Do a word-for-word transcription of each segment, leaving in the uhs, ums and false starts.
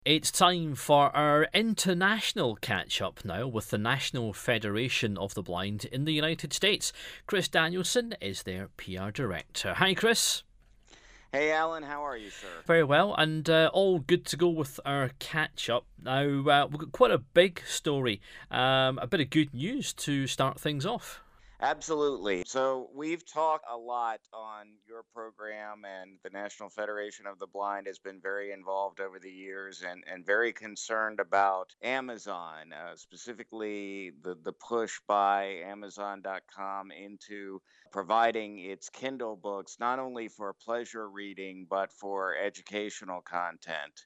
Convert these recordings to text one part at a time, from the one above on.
It's time for our international catch up now with the National Federation of the Blind in the United States. Chris Danielson is their P R director. Hi, Chris. Hey, Alan, how are you, sir? Very well, and uh, all good to go with our catch up. Now, uh, we've got quite a big story, um, a bit of good news to start things off. Absolutely. So, we've talked a lot on your program, and the National Federation of the Blind has been very involved over the years and, and very concerned about Amazon, uh, specifically the, the push by Amazon dot com into providing its Kindle books not only for pleasure reading, but for educational content.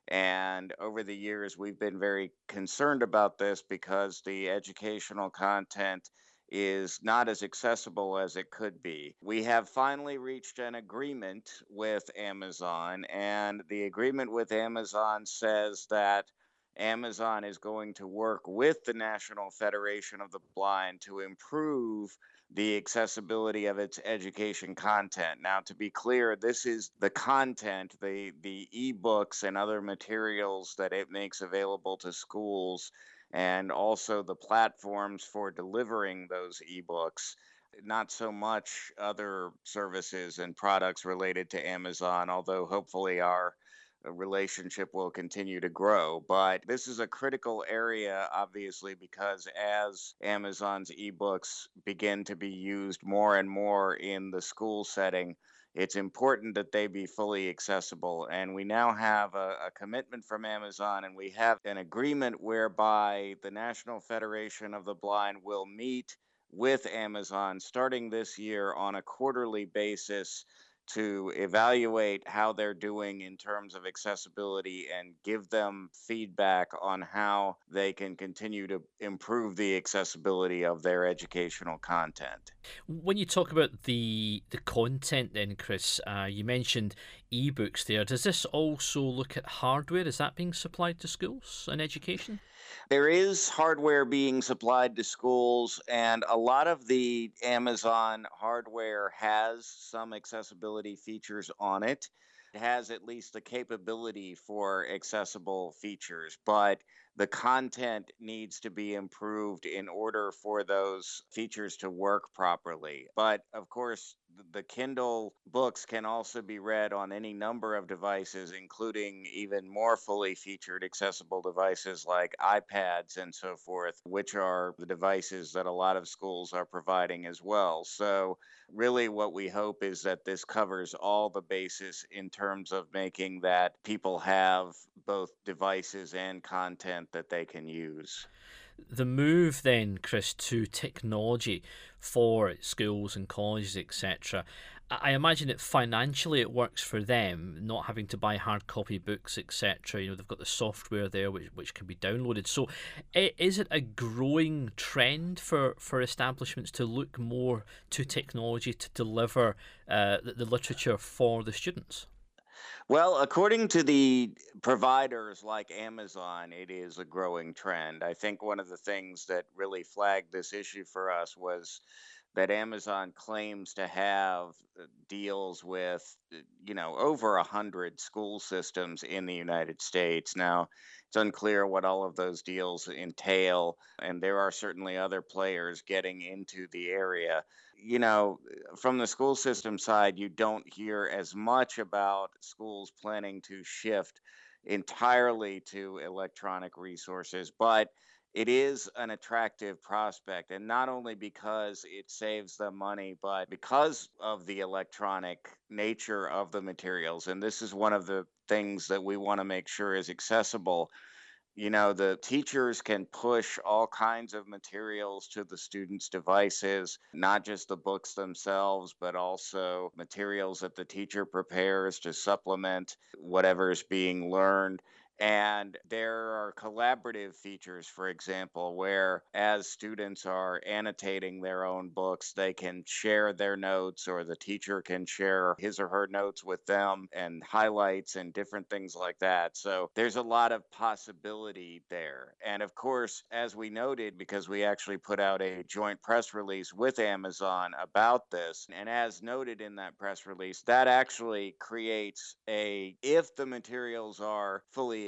And over the years, we've been very concerned about this because the educational content is not as accessible as it could be. We have finally reached an agreement with Amazon, and the agreement with Amazon says that Amazon is going to work with the National Federation of the Blind to improve the accessibility of its education content. Now, to be clear, this is the content, the the ebooks and other materials that it makes available to schools, and also the platforms for delivering those ebooks. Not so much other services and products related to Amazon, although hopefully our uh, relationship will continue to grow. But this is a critical area, obviously, because as Amazon's ebooks begin to be used more and more in the school setting, it's important that they be fully accessible. And we now have a, a commitment from Amazon, and we have an agreement whereby the National Federation of the Blind will meet with Amazon starting this year on a quarterly basis to evaluate how they're doing in terms of accessibility and give them feedback on how they can continue to improve the accessibility of their educational content. When you talk about the the content, then, Chris, uh, you mentioned ebooks there. Does this also look at hardware? Is that being supplied to schools and education? There is hardware being supplied to schools, and a lot of the Amazon hardware has some accessibility features on it. It has at least the capability for accessible features, but the content needs to be improved in order for those features to work properly. But of course, th- the Kindle books can also be read on any number of devices, including even more fully featured accessible devices like iPads and so forth, which are the devices that a lot of schools are providing as well. So, really, what we hope is that this covers all the bases in terms of making that people have both devices and content that they can use. The move then, Chris, to technology for schools and colleges, et cetera. I imagine that financially it works for them, not having to buy hard copy books, et cetera. You know, they've got the software there which, which can be downloaded. So, is it a growing trend for, for establishments to look more to technology to deliver uh, the, the literature for the students? Well, according to the providers like Amazon, it is a growing trend. I think one of the things that really flagged this issue for us was that Amazon claims to have uh, deals with, uh, you know, over a hundred school systems in the United States. Now, it's unclear what all of those deals entail, and there are certainly other players getting into the area. You know, from the school system side, you don't hear as much about schools planning to shift entirely to electronic resources, but it is an attractive prospect. And not only because it saves them money, but because of the electronic nature of the materials. And this is one of the things that we want to make sure is accessible. You know, the teachers can push all kinds of materials to the students' devices, not just the books themselves, but also materials that the teacher prepares to supplement whatever is being learned. And there are collaborative features, for example, where as students are annotating their own books, they can share their notes, or the teacher can share his or her notes with them and highlights and different things like that. So there's a lot of possibility there. And of course, as we noted, because we actually put out a joint press release with Amazon about this, and as noted in that press release, that actually creates a, if the materials are fully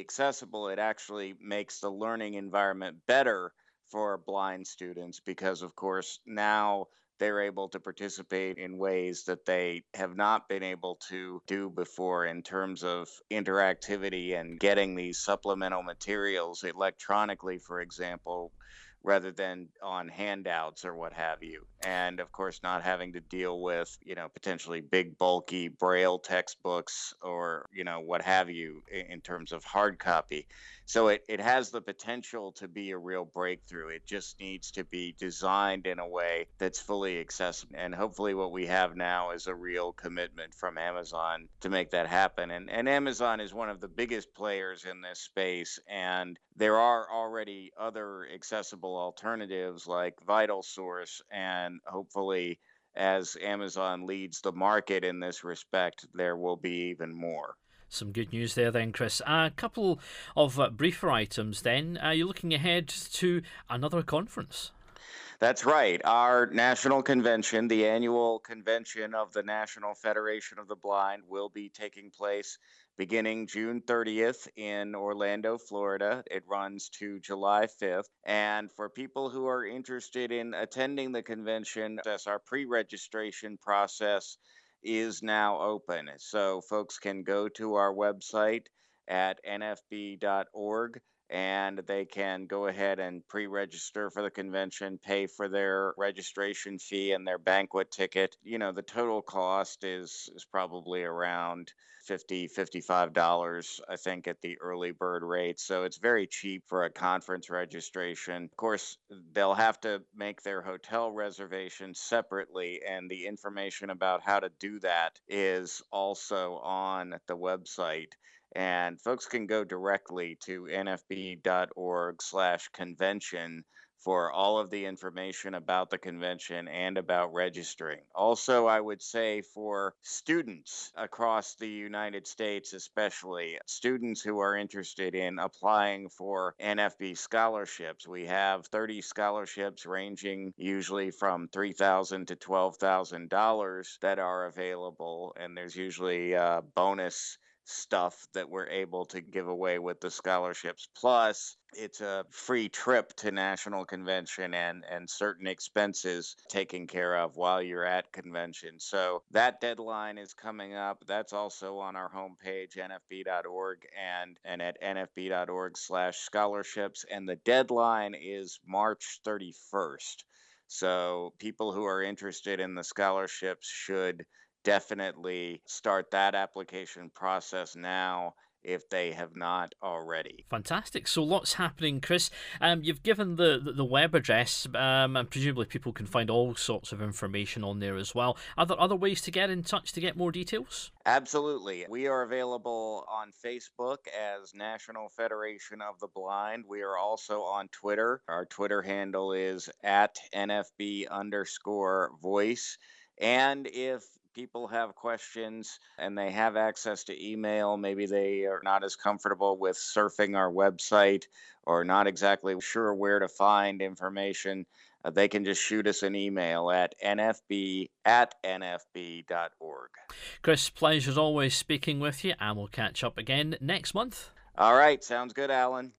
accessible, it actually makes the learning environment better for blind students because, of course, now they're able to participate in ways that they have not been able to do before in terms of interactivity and getting these supplemental materials electronically, for example, rather than on handouts or what have you. And of course, not having to deal with, you know, potentially big, bulky braille textbooks or, you know, what have you i- in terms of hard copy. So it, it has the potential to be a real breakthrough. It just needs to be designed in a way that's fully accessible. And hopefully, what we have now is a real commitment from Amazon to make that happen. And, and Amazon is one of the biggest players in this space. And there are already other accessible alternatives like Vital Source. And hopefully, as Amazon leads the market in this respect, there will be even more. Some good news there then, Chris. A couple of uh, briefer items then. Are you looking ahead to another conference? That's right. Our national convention, the annual convention of the National Federation of the Blind, will be taking place beginning June thirtieth in Orlando, Florida. It runs to July fifth. And for people who are interested in attending the convention, as our pre registration process is now open. So folks can go to our website at n f b dot org and they can go ahead and pre-register for the convention, pay for their registration fee and their banquet ticket. You know, the total cost is is probably around fifty, fifty-five dollars, I think, at the early bird rate. So it's very cheap for a conference registration. Of course, they'll have to make their hotel reservation separately, and the information about how to do that is also on the website. And folks can go directly to n f b dot org slash convention for all of the information about the convention and about registering. Also, I would say for students across the United States, especially students who are interested in applying for N F B scholarships, we have thirty scholarships ranging usually from three thousand dollars to twelve thousand dollars that are available. And there's usually uh, bonus stuff that we're able to give away with the scholarships. Plus, it's a free trip to national convention and and certain expenses taken care of while you're at convention. So that deadline is coming up. That's also on our homepage, n f b dot org, and and at n f b dot org slash scholarships. And the deadline is March thirty-first. So people who are interested in the scholarships should definitely start that application process now if they have not already. Fantastic. So lots happening, Chris. Um, you've given the, the, the web address, um, and presumably people can find all sorts of information on there as well. Are there other ways to get in touch to get more details? Absolutely. We are available on Facebook as National Federation of the Blind. We are also on Twitter. Our Twitter handle is at N F B underscore voice. And if people have questions and they have access to email, maybe they are not as comfortable with surfing our website or not exactly sure where to find information, uh, they can just shoot us an email at n f b at n f b dot org. Chris, pleasure as always speaking with you, and we'll catch up again next month. All right, sounds good, Alan.